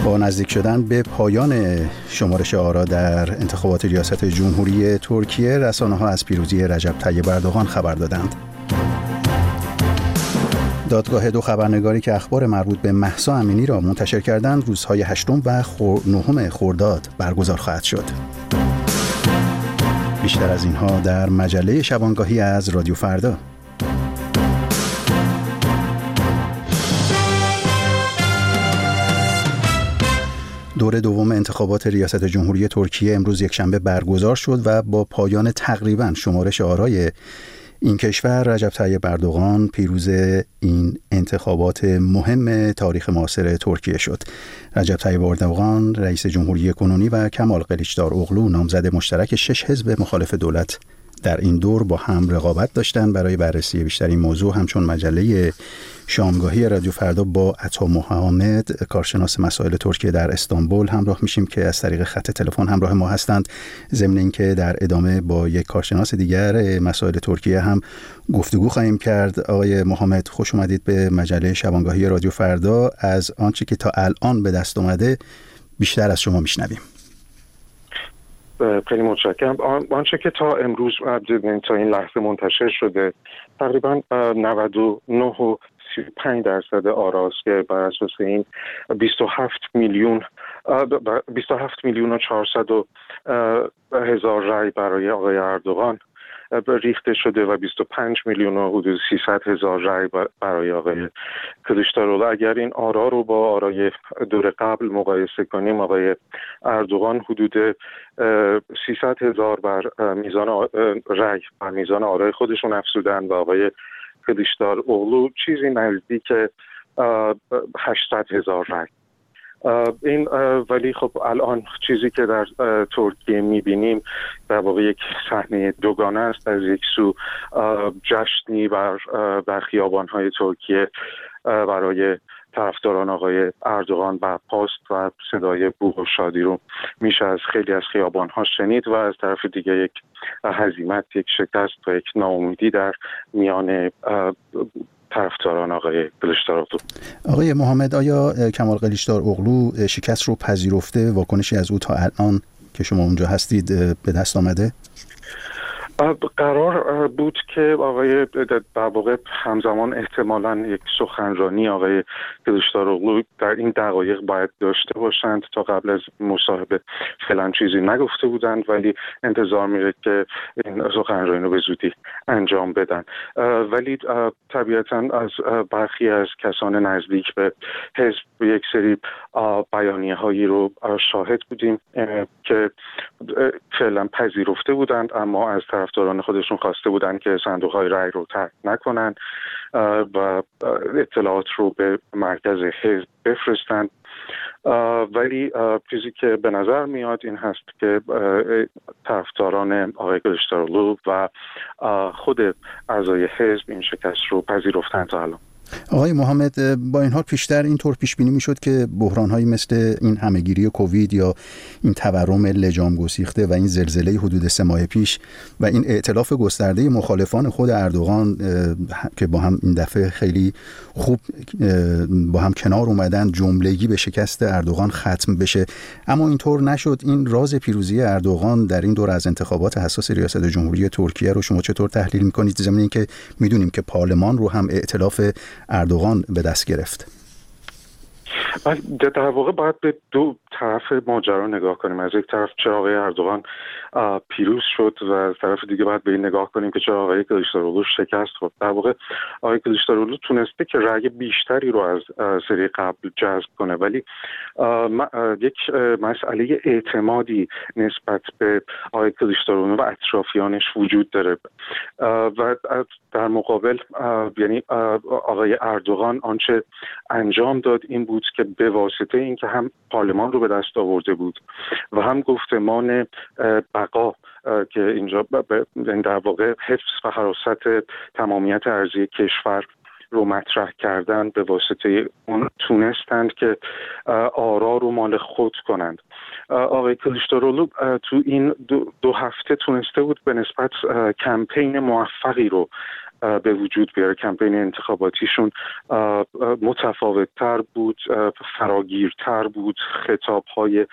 با نزدیک شدن به پایان شمارش آرا در انتخابات ریاست جمهوری ترکیه، رسانه‌ها از پیروزی رجب طیب اردوغان خبر دادند. دادگاه دو خبرنگاری که اخبار مربوط به مهسا امینی را منتشر کردند، روزهای 8 و 9 خرداد برگزار خواهد شد. بیشتر از اینها در مجله شبانگاهی از رادیو فردا. دور دوم انتخابات ریاست جمهوری ترکیه امروز یکشنبه برگزار شد و با پایان تقریباً شمارش آرای این کشور، رجب طیب اردوغان پیروز این انتخابات مهم تاریخ معاصر ترکیه شد. رجب طیب اردوغان رئیس جمهوری کنونی و کمال قلیچداروغلو نامزد مشترک 6 حزب مخالف دولت در این دور با هم رقابت داشتند. برای بررسی بیشتر این موضوع همچون مجله شامگاهی رادیو فردا با عطا محمد، کارشناس مسائل ترکیه در استانبول همراه میشیم که از طریق خط تلفن همراه ما هستند. ضمن اینکه در ادامه با یک کارشناس دیگر مسائل ترکیه هم گفتگو خواهیم کرد. آقای محمد، خوش اومدید به مجله شبانگاهی رادیو فردا. از آنچه که تا الان به دست اومده بیشتر از شما میشنویم. خیلی متشکرم. آنچه که تا امروز تا این لحظه منتشر شده تقریبا 99.35% آراست که بر اساس این 27 میلیون و 400,000 رای برای آقای اردوغان ریخته شده و 25 میلیون و حدود 300,000 رای برای آقای کلیچداروغلو. اگر این آرا رو با آرای دور قبل مقایسه کنیم، آقای اردوغان حدود 300,000 بر میزان رای بر میزان آرای خودشون افزودن و آقای کلیچداروغلو چیزی نزدیک 800,000 رای. این ولی خب الان چیزی که در ترکیه میبینیم در واقع یک صحنه دوگانه است. از یک سو جشنی در خیابان‌های ترکیه برای طرفداران آقای اردوغان برپاست و صدای بوق و شادی رو میشه از خیلی از خیابان‌ها شنید و از طرف دیگه یک هزیمت، یک شکست و یک ناامیدی در میان طرفداران آقای قلیچداروغلو. آقای محمد، آیا کمال قلیچداروغلو شکست رو پذیرفته؟ واکنشی از او تا الان که شما اونجا هستید به دست آمده؟ قرار بود که آقای در واقع همزمان احتمالاً یک سخنرانی آقای کلیچداروغلو در این دقایق باید داشته باشند. تا قبل از مصاحبه فعلا چیزی نگفته بودند ولی انتظار میره که این سخنرانی رو به زودی انجام بدن. ولی طبیعتاً از برخی از کسان نزدیک به حزب یک سری بیانیه هایی رو شاهد بودیم که فعلا پذیرفته بودند، اما از طرفداران خودشون خواسته بودند که صندوق‌های رای رو ترک نکنن و اطلاعات رو به مرکز حزب بفرستند. ولی چیزی که به نظر میاد این هست که طرفداران آقای کلیچداروغلو و خود اعضای حزب این شکست رو پذیرفتند تا الان. آقای محمد، با این حال پیشتر اینطور پیش بینی میشد که بحران‌هایی مثل این همهگیری کووید یا این تورم لجام گسیخته و این زلزله حدود 3 ماه پیش و این ائتلاف گسترده مخالفان خود اردوغان که با هم این دفعه خیلی خوب با هم کنار اومدن، جملگی به شکست اردوغان ختم بشه. اما اینطور نشد. این راز پیروزی اردوغان در این دور از انتخابات حساس ریاست جمهوری ترکیه رو شما چطور تحلیل می‌کنید؟ ضمن اینکه می‌دونیم که پارلمان رو هم ائتلاف اردوغان به دست گرفت. در واقع باید به دو طرف ماجرا نگاه کنیم. از یک طرف چرا آقای اردوغان پیروز شد و از طرف دیگه باید به این نگاه کنیم که چرا آقای کلیچداروغلو شکست خورد. در واقع آقای کلیچداروغلو تونسته که رأی بیشتری رو از سری قبل جذب کنه، ولی یک مسئله اعتمادی نسبت به آقای کلیچداروغلو و اطرافیانش وجود داره و در مقابل یعنی آقای اردوغان آنچه انجام داد این بود که به واسطه اینکه هم پارلمان رو به دست آورده بود و هم گفتمان بقا که اینجا در واقع حفظ و حراست تمامیت ارضی کشور رو مطرح کردن، به واسطه اون تونستند که آرا رو مال خود کنند. آقای کلیچداروغلو تو این دو هفته تونسته بود به نسبت کمپین موفقی رو به وجود بیاره. کمپین انتخاباتیشون متفاوت‌تر بود، فراگیرتر بود، خطاب‌های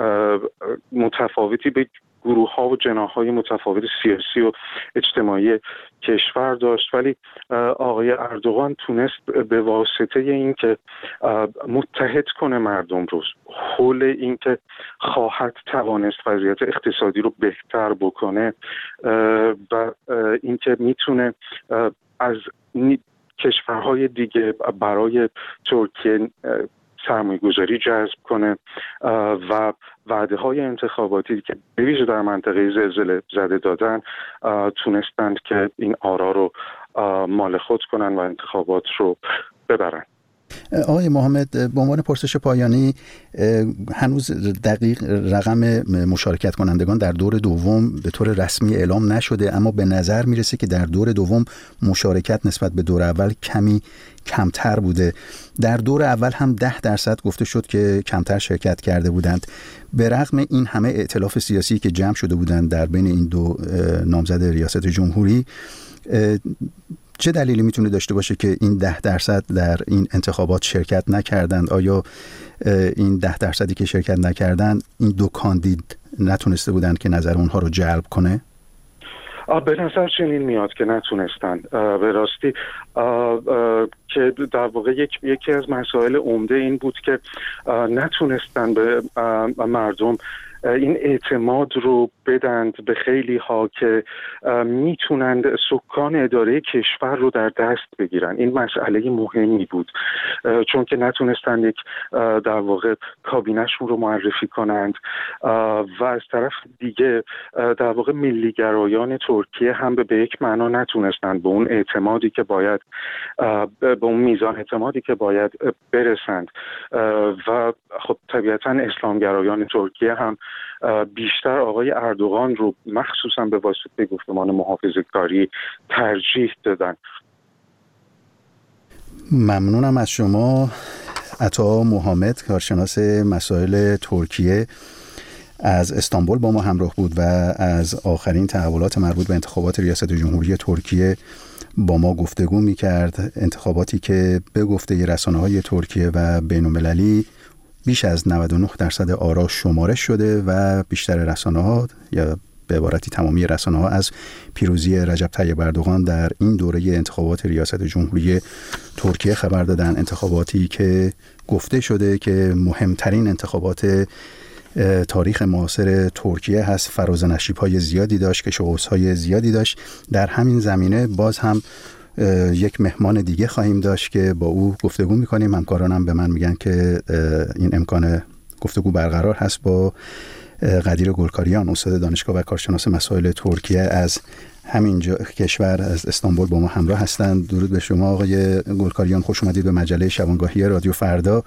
متفاوتی به گروه‌ها و جناح‌های متفاوت سیاسی و اجتماعی کشور داشت، ولی آقای اردوغان تونست به واسطه این که متحد کنه مردم رو حول این که خواهد توانست وضعیت اقتصادی رو بهتر بکنه و این که میتونه از کشورهای دیگه برای ترکیه سرمایه‌گذاری جذب کنه و وعده‌های انتخاباتی که به ویژه در منطقه زلزله زده دادن تونستند که این آرا رو مال خود کنن و انتخابات رو ببرن. آقای محمد، به عنوان پرسش پایانی، هنوز دقیق رقم مشارکت کنندگان در دور دوم به طور رسمی اعلام نشده، اما به نظر میرسه که در دور دوم مشارکت نسبت به دور اول کمی کمتر بوده. در دور اول هم 10% گفته شد که کمتر شرکت کرده بودند. به رغم این همه ائتلاف سیاسی که جمع شده بودند در بین این دو نامزد ریاست جمهوری، چه دلیلی میتونه داشته باشه که این 10% در این انتخابات شرکت نکردند؟ آیا این 10% که شرکت نکردند این دو کاندید نتونسته بودند که نظر اونها رو جلب کنه؟ به نظر چنین میاد که نتونستن. به راستی که در واقع یکی از مسائل عمده این بود که نتونستن به مردم این اعتماد رو بدند به خیلی ها که میتونند سکان اداره کشور رو در دست بگیرن. این مسئله مهمی بود، چون که نتونستن یک در واقع کابینه‌شون رو معرفی کنند و از طرف دیگه در واقع ملیگرایان ترکیه هم به یک معنا نتونستند به اون اعتمادی که باید به اون میزان اعتمادی که باید برسند و خب طبیعتاً اسلامگرایان ترکیه هم بیشتر آقای اردوغان رو مخصوصا به واسطه گفتمان محافظه‌کاری ترجیح دادن. ممنونم از شما عطا محمد، کارشناس مسائل ترکیه، از استانبول با ما همراه بود و از آخرین تحولات مربوط به انتخابات ریاست جمهوری ترکیه با ما گفتگو می‌کرد. انتخاباتی که به گفته رسانه‌های ترکیه و بین‌المللی بیش از 99% آرا شمارش شده و بیشتر رسانه‌ها، یا به عبارتی تمامی رسانه‌ها، از پیروزی رجب طیب اردوغان در این دوره انتخابات ریاست جمهوری ترکیه خبر دادن. انتخاباتی که گفته شده که مهمترین انتخابات تاریخ معاصر ترکیه هست، فراز و نشیب‌های زیادی داشت، کش و قوس‌های زیادی داشت. در همین زمینه باز هم یک مهمان دیگه خواهیم داشت که با او گفتگو میکنیم. همکارانم به من میگن که این امکان گفتگو برقرار هست با قدیر گلکاریان، استاد دانشگاه و کارشناس مسائل ترکیه از همین کشور، از استانبول با ما همراه هستند. درود به شما آقای گلکاریان، خوش اومدید به مجله شبانگاهی رادیو فردا.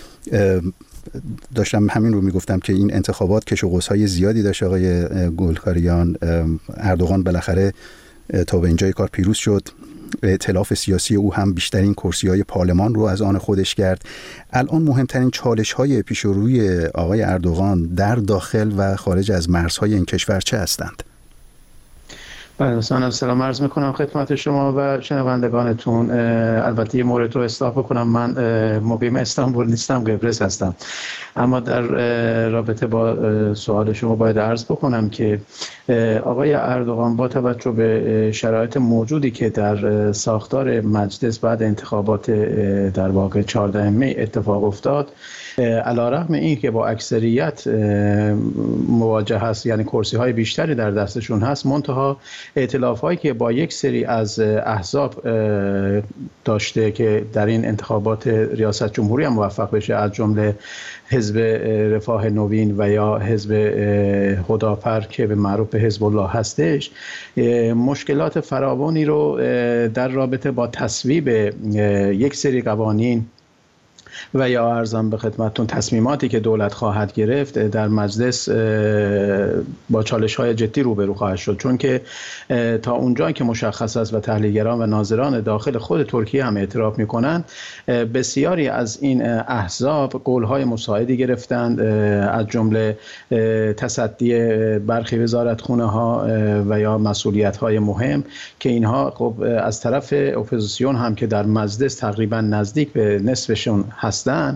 داشتم همین رو میگفتم که این انتخابات کش و قوس‌های زیادی داشت آقای گلکاریان. اردوغان بالاخره تا به اینجای کار پیروز شد. ائتلاف سیاسی او هم بیشترین کرسی‌های پارلمان رو از آن خودش کرد. الان مهمترین چالش‌های پیش روی آقای اردوغان در داخل و خارج از مرزهای این کشور چه هستند؟ بله، سلام عرض میکنم خدمت شما و شنوندگانتون. البته یه مورد رو اصلاح بکنم، من مقیم استانبول نیستم، قبرس هستم. اما در رابطه با سوال شما باید عرض بکنم که آقای اردوغان با توجه به شرایط موجودی که در ساختار مجلس بعد انتخابات در واقع 14 می اتفاق افتاد، علیرغم این که با اکثریت مواجه هست، یعنی کرسی های بیشتری در دستشون هست، منتها ائتلاف هایی که با یک سری از احزاب داشته که در این انتخابات ریاست جمهوری هم موفق بشه، از جمله حزب رفاه نوین و یا حزب هداپر که به معروف حزب الله هستش، مشکلات فراوانی رو در رابطه با تصویب یک سری قوانین و یا ارزم به خدمتتون تصمیماتی که دولت خواهد گرفت در مجلس با چالش‌های جدی روبرو خواهد شد، چون که تا اونجایی که مشخص است و تحلیلگران و ناظران داخل خود ترکیه هم اعتراف می‌کنند، بسیاری از این احزاب قول‌های مساعدی گرفتند، از جمله تصدی برخی وزارتخونه‌ها و یا مسئولیت‌های مهم که اینها خب از طرف اپوزیسیون هم که در مجلس تقریبا نزدیک به نصفشون هستند،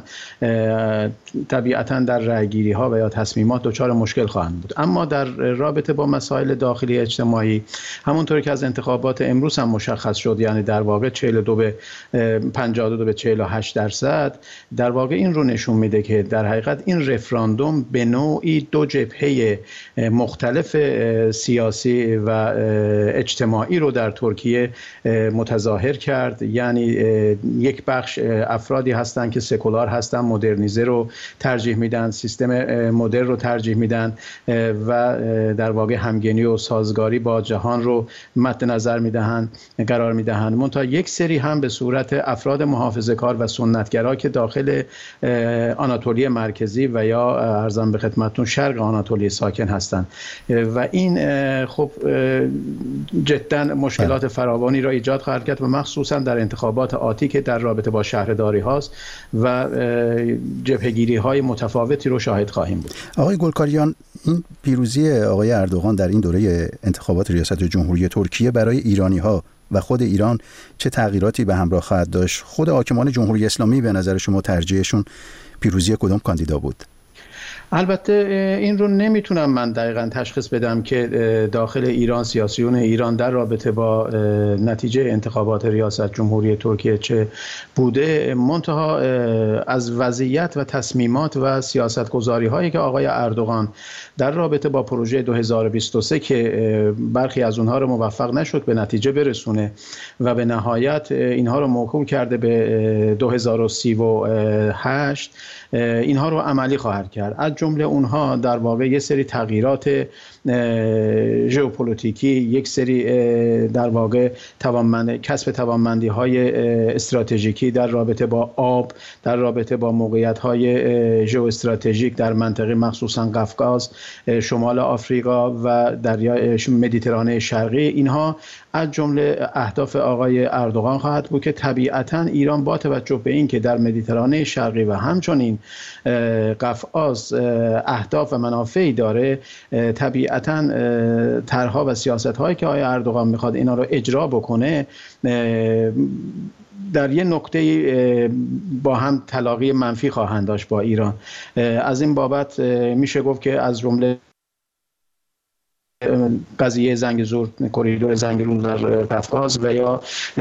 طبیعتاً در رأی‌گیری‌ها و یا تصمیمات دچار مشکل خواهند بود. اما در رابطه با مسائل داخلی اجتماعی، همونطور که از انتخابات امروز هم مشخص شد، یعنی در واقع 52 به 52 به 48%، در واقع این رو نشون میده که در حقیقت این رفراندوم به نوعی دو جبهه مختلف سیاسی و اجتماعی رو در ترکیه متظاهر کرد. یعنی یک بخش افرادی هستند که سکولار هستند، مدرنیزه رو ترجیح میدن، سیستم مدرن رو ترجیح میدن و در واقع همگنی و سازگاری با جهان رو مد نظر قرار میدهند. منتها یک سری هم به صورت افراد محافظه‌کار و سنتگرا که داخل آناتولی مرکزی و یا ارزم به خدمتتون شرق آناتولی ساکن هستند و این خب جدا مشکلات فراوانی را ایجاد خواهد کرد و مخصوصا در انتخابات آتی که در رابطه با شهرداری هاست و جبهه‌گیری های متفاوتی رو شاهد خواهیم بود. آقای گلکاریان، این پیروزی آقای اردوغان در این دوره انتخابات ریاست جمهوری ترکیه برای ایرانی ها و خود ایران چه تغییراتی به همراه خواهد داشت؟ خود حاکمان جمهوری اسلامی به نظر شما ترجیحشون پیروزی کدام کاندیدا بود؟ البته این رو نمیتونم من دقیقاً تشخیص بدم که داخل ایران سیاسیون ایران در رابطه با نتیجه انتخابات ریاست جمهوری ترکیه چه بوده. منتها از وضعیت و تصمیمات و سیاستگذاری هایی که آقای اردوغان در رابطه با پروژه 2023 که برخی از اونها رو موفق نشد به نتیجه برسونه و به نهایت اینها رو موکول کرده به 2038، اینها رو عملی خواهد کرد. از جمله اونها در واقع یک سری تغییرات ژئوپلیتیکی، یک سری در واقع کسب توانمندی های استراتژیکی در رابطه با آب، در رابطه با موقعیت های ژئواستراتژیک در منطقه مخصوصا قفقاز، شمال آفریقا و دریای مدیترانه شرقی، اینها از جمله اهداف آقای اردوغان خواهد بود که طبیعتاً ایران با توجه به این که در مدیترانه شرقی و همچنین قفقاز اهداف و منافعی داره، طبیعتاً طرح‌ها و سیاست‌هایی که آقای اردوغان میخواد اینا رو اجرا بکنه در یه نقطه با هم تلاقی منفی خواهند داشت با ایران. از این بابت میشه گفت که از جمله قضیه زنگزور، کریدور زنگزور در قفقاز و یا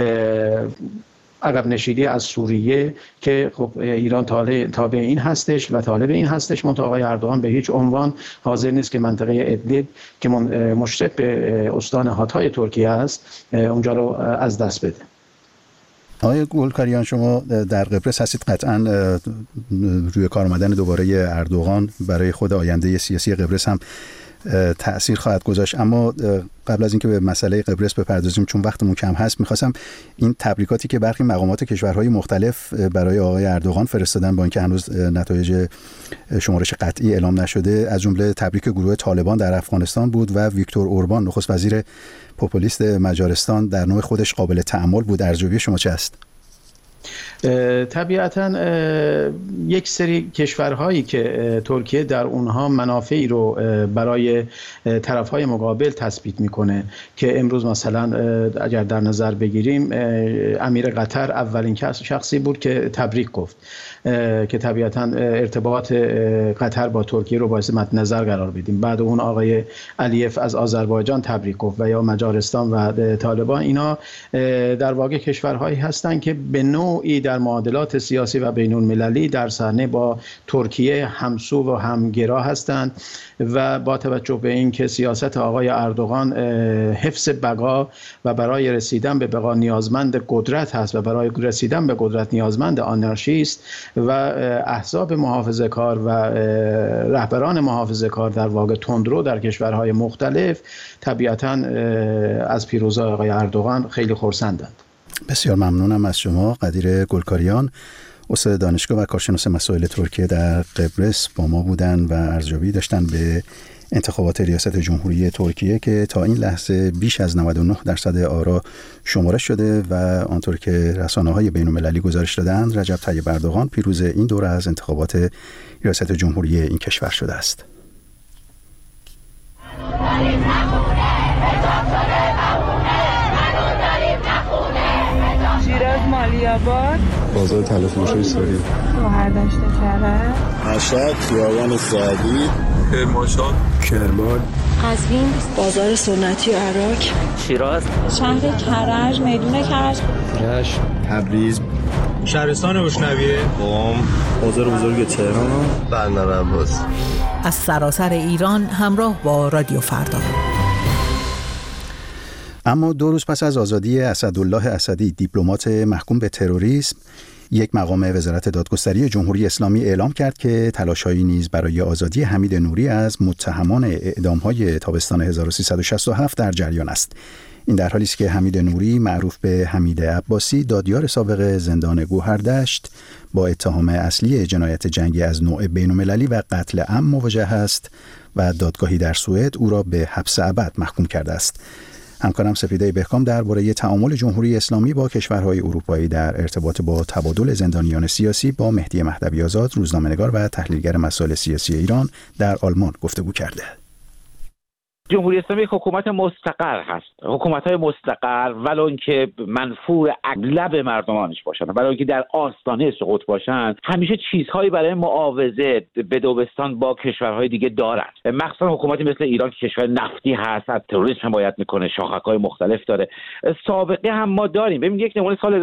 عقب نشینی از سوریه که خب ایران تابع این هستش و طالب این هستش، منتها آقای اردوغان به هیچ عنوان حاضر نیست که منطقه ادلیب که مشرف به استان هاتای ترکیه است اونجا رو از دست بده. آقای گلکاریان، شما در قبرس هستید، قطعاً روی کار آمدن دوباره اردوغان برای خود آینده سیاسی قبرس هم تأثیر خواهد گذاشت. اما قبل از اینکه به مسئله قبرس بپردازیم، چون وقتمون کم هست، می‌خواستم این تبریکاتی که برخی مقامات کشورهای مختلف برای آقای اردوغان فرستادن با اینکه هنوز نتایج شمارش قطعی اعلام نشده، از جمله تبریک گروه طالبان در افغانستان بود و ویکتور اوربان نخست وزیر پوپولیست مجارستان در نوع خودش قابل تأمل بود. ارزیابی شما چه است؟ طبیعتاً یک سری کشورهایی که ترکیه در اونها منافعی رو برای طرفهای مقابل تثبیت میکنه که امروز مثلا اگر در نظر بگیریم امیر قطر اولین شخصی بود که تبریک گفت که طبیعتاً ارتباط قطر با ترکیه رو باعث مد نظر قرار بدیم. بعد اون آقای علیف از آذربایجان تبریک گفت و یا مجارستان و طالبان. اینا در واقع کشورهایی هستند که به نوعی در معادلات سیاسی و بین المللی در صحنه با ترکیه همسو و همگرا هستند و با توجه به این که سیاست آقای اردوغان حفظ بقا و برای رسیدن به بقا نیازمند قدرت هست و برای رسیدن به قدرت نیازمند آنارشیست و احزاب محافظه‌کار و رهبران محافظه‌کار در واقع تندرو در کشورهای مختلف طبیعتاً از پیروزی آقای اردوغان خیلی خرسندند. بسیار ممنونم از شما قدیر گلکاریان، استاد دانشگاه و کارشناس مسائل ترکیه در قبرس با ما بودن و ارزیابی داشتن به انتخابات ریاست جمهوری ترکیه که تا این لحظه بیش از 99% آرا شمارش شده و آنطور که رسانه‌های بین‌المللی گزارش دادند رجب طیب اردوغان پیروز این دوره از انتخابات ریاست جمهوری این کشور شده است. شیراز مالی‌آباد، بازار تلافروشی سوری، شهردشت کرج، مشهد، خیابان سعدی، کرمانشاه، کرمان، قزوین، بازار سنتی عراق، شیراز، شهر کرج، میدون کرج، رشت، تبریز، شهرستان روشنویه، قم، بازار بزرگ تهران، بندر عباس. از سراسر ایران همراه با رادیو فردا. اما 2 روز پس از آزادی اسدالله اسدی، دیپلمات محکوم به تروریسم، یک مقام وزارت دادگستری جمهوری اسلامی اعلام کرد که تلاش‌هایی نیز برای آزادی حمید نوری از متهمان اعدام‌های تابستان 1367 در جریان است. این در حالی است که حمید نوری معروف به حمید عباسی، دادیار سابق زندان گوهردشت، با اتهام اصلی جنایت جنگی از نوع بین‌المللی و قتل عام مواجه است و دادگاهی در سوئد او را به حبس ابد محکوم کرده است. همکارم سپیده بهکام درباره تعامل جمهوری اسلامی با کشورهای اروپایی در ارتباط با تبادل زندانیان سیاسی با مهدی مهدوی آزاد، روزنامه‌نگار و تحلیلگر مسائل سیاسی ایران در آلمان گفتگو کرده. جمهوری اسلامی یک حکومت مستقر هست. حکومت‌های مستقر ولو اینکه منفور اغلب مردمانش باشن، ولو اینکه در آستانه سقوط باشن، همیشه چیزهایی برای معاوضه به دوبستان با کشورهای دیگه دارند. مخصوصا حکومتی مثل ایران که کشور نفتی هست، از تروریسم حمایت میکنه، شاخک‌های مختلف داره. سابقه هم ما داریم. ببین یک نمونه سال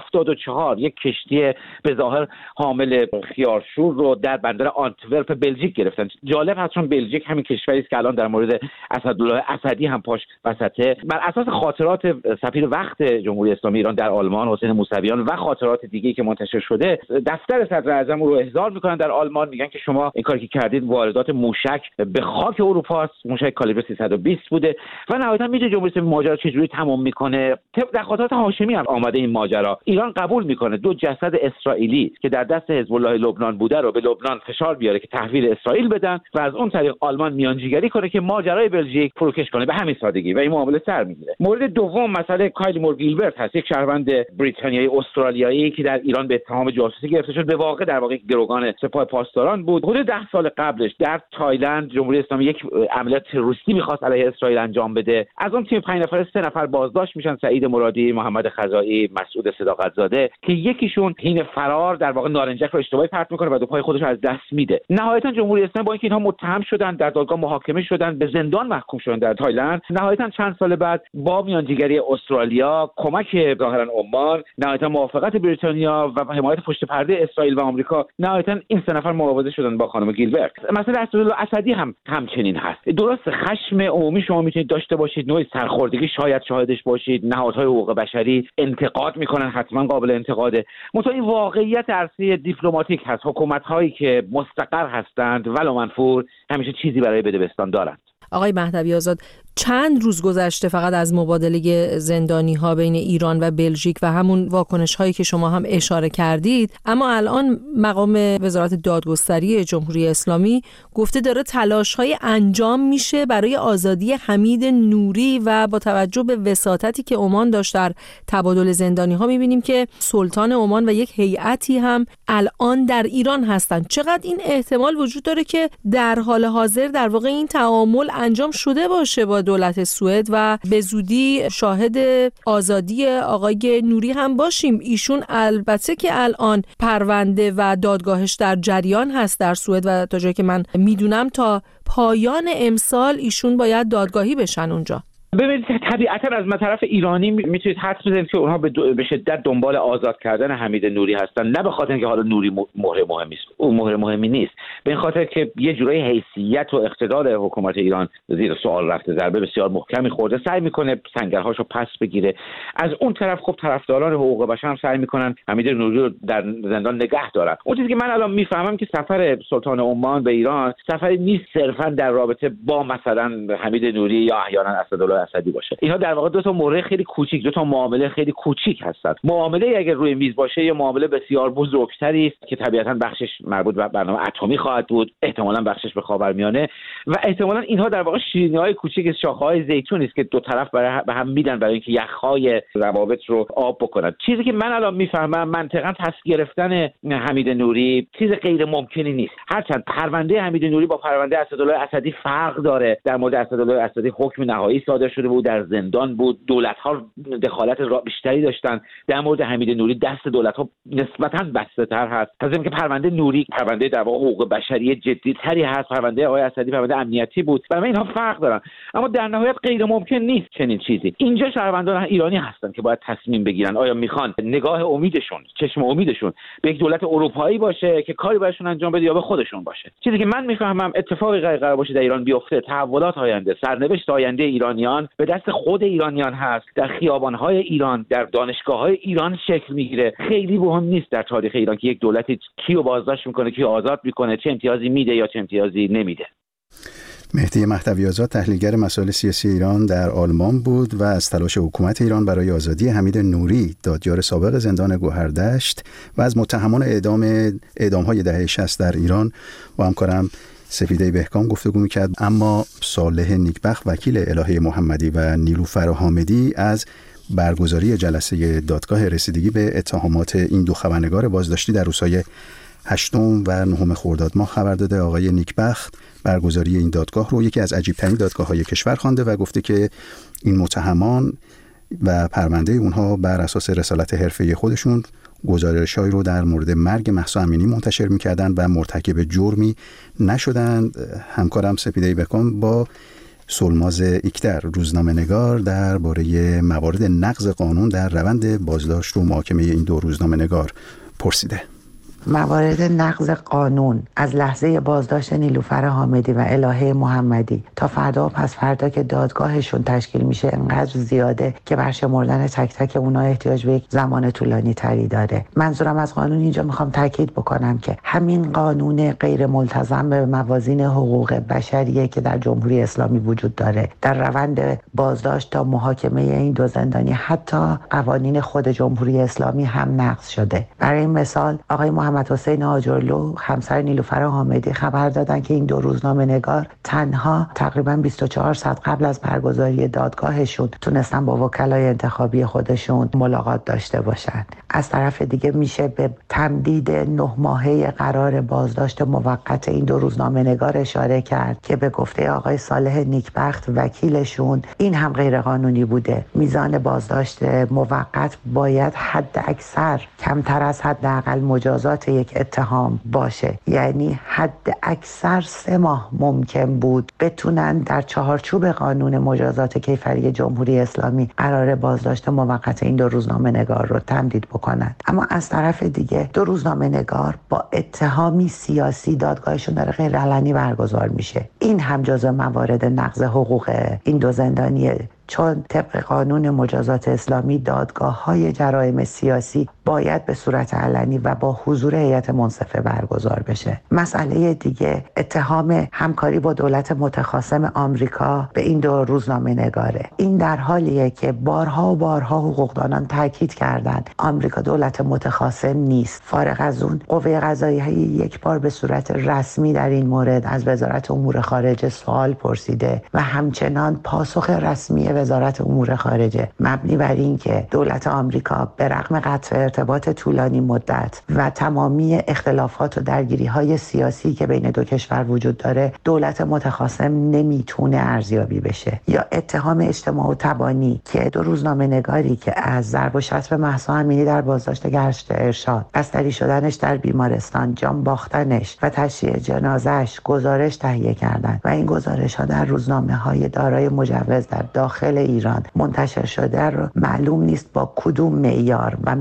1374 یک کشتی به ظاهر حامل خیارشور رو در بندر آنتورپ بلژیک گرفتن. جالب هست چون بلژیک همین کشوری است که الان در مورد اسدالله اسدی هم پاش وسطه. بر اساس خاطرات سفیر وقت جمهوری اسلامی ایران در آلمان حسین موسویان و خاطرات دیگه‌ای که منتشر شده، دفتر صدر اعظم رو احضار میکنن در آلمان، میگن که شما این کاری که کردید واردات موشک به خاک اروپا است، موشک کالیبر 320 بوده و نهایتا میشه جمهوری اسلامی ماجرا چجوری تمام میکنه. در خاطرات هاشمی هم آمده این ماجرا. ایران قبول میکنه 2 جسد اسرائیلی که در دست حزب الله لبنان بوده رو به لبنان فشار بیاره که تحویل اسرائیل بدن و از اون طریق آلمان میانجیگری کنه که ماجرای بلژیک فروکش کنه به همین سادگی و این معامله سر میگیره. مورد دوم مسئله کایل مور گیلبرت هست، یک شهروند بریتانیایی استرالیایی که در ایران به اتهام جاسوسی گرفته شد. در واقع گروگان سپاه پاسداران بود. حدود 10 سال قبلش در تایلند جمهوری اسلامی یک عملیات تروریستی می‌خواست علیه اسرائیل انجام بده. از اون تیم 5 نفر 3 نفر بازداشت میشن: سعید مرادی، محمد خزائی، مسعود صداقت‌زاده، که یکیشون حین فرار در واقع نارنجک رو اشتباهی پرت میکنه و 2 پای خودش رو از دست میده. نهایتا جمهوری اسلامی با اینکه اینها متهم شدن، در دادگاه محاکمه شدن، به زندان محکوم شدن در تایلند، نهایتا چند سال بعد با میانجیگری استرالیا، کمک ظاهرا عمان، نهایتا موافقت بریتانیا و حمایت پشت پرده اسرائیل و آمریکا، نهایتا این 3 نفر معاوضه شدن با خانم گیلبرت. مثلا اسدالله اسدی هم همچنین هست. درست خشم عمومی شما میتونید داشته باشید، نوعی سرخوردگی شاید شاهدش باشید، نهادهای حقوق بشری انتقاد میکنن، حتما قابل انتقاده. مثلا این واقعیت عرصه دیپلماتیک هست. حکومت‌هایی که مستقر هستند ولو منفور همیشه چیزی برای بدبستان دارند. آقای مهدوی آزاد، چند روز گذشته فقط از مبادله زندانی‌ها بین ایران و بلژیک و همون واکنش‌هایی که شما هم اشاره کردید، اما الان مقام وزارت دادگستری جمهوری اسلامی گفته داره تلاش‌های انجام میشه برای آزادی حمید نوری و با توجه به وساطتی که عمان داشت در تبادل زندانی‌ها می‌بینیم که سلطان عمان و یک هیئتی هم الان در ایران هستند. چقدر این احتمال وجود داره که در حال حاضر در واقع این تعامل انجام شده باشه با دولت سوئد و به زودی شاهد آزادی آقای نوری هم باشیم؟ ایشون البته که الان پرونده و دادگاهش در جریان هست در سوئد و تا جایی که من میدونم تا پایان امسال ایشون باید دادگاهی بشن اونجا. ببینید طبیعتا از طرف ایرانی میتونید حدس بزنید که اونها به شدت دنبال آزاد کردن حمید نوری هستن، نه به خاطر اینکه حالا نوری مهر مهمی است، اون مهر مهمی نیست، به این خاطر که یه جورایی حیثیت و اقتدار حکومت ایران زیر سوال رفته، ضربه بسیار محکمی خورده، سعی میکنه سنگرهاشو پس بگیره. از اون طرف خب طرفداران حقوق بشر هم سعی میکنن حمید نوری رو در زندان نگه دارن. اون چیزی که من الان میفهمم که سفر سلطان عمان به ایران سفری نیست صرفا در رابطه با مثلا حمید نوری یا احیانا اسدالله اسدی باشه. اینها در واقع دو تا مورد خیلی کوچیک، دو تا معامله خیلی کوچیک هستند. معامله اگر روی میز باشه یا معامله بسیار بزرگتری است که طبیعتاً بخشش مربوط به برنامه اتمی خواهد بود، احتمالاً بخشش به خاورمیانه و احتمالاً اینها در واقع شیرینی‌های کوچیک شاخه‌های زیتونی است که دو طرف به هم میدن برای اینکه یخ‌های روابط رو آب بکنن. چیزی که من الان میفهمم منطقاً پس گرفتن حمید نوری چیز غیر ممکنی نیست. هرچند پرونده حمید نوری با پرونده اسدالله اسدی فرق داره. در مورد اسدالله اسدی حکم نهایی صادر شده بود، در زندان بود، دولت‌ها دخالت بیشتری داشتن. در مورد حمید نوری دست دولت‌ها نسبتاً بسته‌تر هست. از اینکه پرونده نوری پرونده در واقع حقوق بشری جدی‌تری هست، پرونده آقای اسدی پرونده امنیتی بود. برای اینها فرق دارن. اما در نهایت غیر ممکن نیست چنین چیزی. اینجا شهروندان ایرانی هستن که باید تصمیم بگیرن آیا میخوان نگاه امیدشون، چشم امیدشون به یک دولت اروپایی باشه که کاری براشون انجام بده یا به خودشون باشه. چیزی که من میفهمم اتفاقی قرار باشه در ایران بیفته، تحولات آینده، سرنوشت آینده ایرانیان به دست خود ایرانیان هست. در خیابان‌های ایران، در دانشگاه‌های ایران شکل میگیره. خیلی مهم نیست در تاریخ ایران که یک دولتی کیو بازداشت میکنه، کیو آزاد میکنه، چه امتیازی میده یا چه امتیازی نمیده. مهدی مهدوی آزاد تحلیلگر مسائل سیاسی ایران در آلمان بود و از تلاش حکومت ایران برای آزادی حمید نوری دادیار سابق زندان گوهردشت و از متهمان اعدام‌های دهه 60 در ایران با همکارم سپیده بهکام گفتگو می‌کرد. اما صالح نیکبخت وکیل الهه محمدی و نیلوفر حامدی از برگزاری جلسه دادگاه رسیدگی به اتهامات این دو خبرنگار بازداشتی در روزهای 8 و 9 خرداد ماه خبر داده. آقای نیکبخت برگزاری این دادگاه رو یکی از عجیب‌ترین دادگاه‌های کشور خوانده و گفته که این متهمان و پرونده اونها بر اساس رسالت حرفه‌ای خودشون گزارش‌هایی رو در مورد مرگ مهسا امینی منتشر می‌کردند و مرتکب جرمی نشدند. همکارم سپیده بهکام با سلماز ایکتر روزنامه‌نگار درباره موارد نقض قانون در روند بازداشت و محاکمه این دو روزنامه‌نگار پرسیده. موارد نقض قانون از لحظه بازداشت نیلوفر حامدی و الهه محمدی تا فردا و پس فردا که دادگاهشون تشکیل میشه انقدر زیاده که برشمردن تک تک اونا احتیاج به یک زمان طولانی تری داره. منظورم از قانون اینجا میخوام تاکید بکنم که همین قانون غیر ملتزم به موازین حقوق بشریه که در جمهوری اسلامی وجود داره. در روند بازداشت تا محاکمه این دو زندانی حتی قوانین خود جمهوری اسلامی هم نقض شده. برای مثال آقای محمد حسین آجرلو همسر نیلوفر حامدی خبر دادن که این دو روزنامه‌نگار تنها تقریباً 24 ساعت قبل از برگزاری دادگاهشون تونستن با وکلای انتخابی خودشون ملاقات داشته باشن. از طرف دیگه میشه به تمدید 9 ماهه قرار بازداشت موقت این دو روزنامه‌نگار اشاره کرد که به گفته آقای صالح نیکبخت وکیلشون این هم غیر قانونی بوده. میزان بازداشت موقت باید حد اکثر کمتر از حداقل مجازات یک اتهام باشه، یعنی حد اکثر 3 ماه ممکن بود بتونن در چهارچوب قانون مجازات کیفری جمهوری اسلامی قرار بازداشت موقت این دو روزنامه‌نگار رو تمدید بکنن. اما از طرف دیگه دو روزنامه‌نگار با اتهامی سیاسی دادگاهشون داره غیر علنی برگزار میشه. این هم جزو موارد نقض حقوق این دو زندانیه، چون طبق قانون مجازات اسلامی دادگاه‌های جرایم سیاسی باید به صورت علنی و با حضور هیئت منصفه برگزار بشه. مسئله دیگه اتهام همکاری با دولت متخاصم آمریکا به این دو روزنامه‌نگاره. این در حالیه که بارها و بارها حقوقدانان تاکید کردند آمریکا دولت متخاصم نیست. فارغ از اون قوه قضاییه یک بار به صورت رسمی در این مورد از وزارت امور خارجه سوال پرسیده و همچنان پاسخ رسمی وزارت امور خارجه مبنی بر این که دولت آمریکا به رغم قطع ارتباط طولانی مدت و تمامی اختلافات و درگیری‌های سیاسی که بین دو کشور وجود داره دولت متخاصم نمیتونه ارزیابی بشه. یا اتهام اجتماع و تبانی که دو روزنامه‌نگاری که از ضرب و شتم مهسا امینی در بازداشت گشت ارشاد، بستری شدنش در بیمارستان، جان باختنش و تشییع جنازه‌اش گزارش تهیه کردند و این گزارش‌ها در روزنامه‌های دارای مجوز در داخل ایران منتشر شده رو معلوم نیست با کدوم معیار و مصداق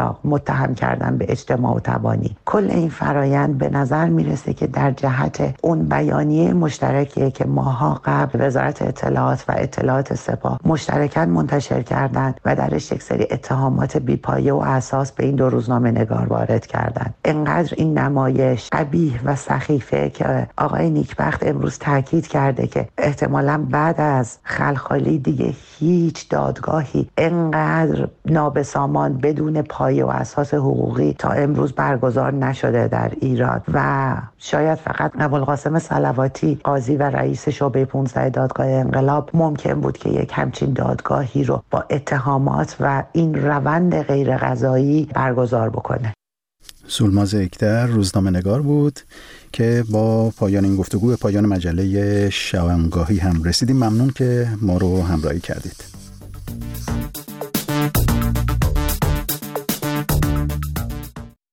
انقلاب، متهم کردن به اجتماع و تبانی. کل این فرایند به نظر میرسه که در جهت اون بیانیه مشترکی که ماها قبل وزارت اطلاعات و اطلاعات سپاه مشترکاً منتشر کردند و درش یک سری اتهامات بی‌پایه و اساس به این دو روزنامه نگار وارد کردند. انقدر این نمایش قبیح و سخیفه که آقای نیکبخت امروز تاکید کرده که احتمالاً بعد از خلخالی دیگه هیچ دادگاهی انقدر نابسامان بدون پایه و اساس حقوقی تا امروز برگزار نشده در ایران و شاید فقط ابوالقاسم صلواتی قاضی و رئیس شعبه 15 دادگاه انقلاب ممکن بود که یک همچین دادگاهی رو با اتهامات و این روند غیر قضایی برگزار بکنه. سولماز اکدر روزنامه نگار بود که با پایان این گفتگو به پایان مجله شبانگاهی هم رسیدیم. ممنون که ما رو همراهی کردید.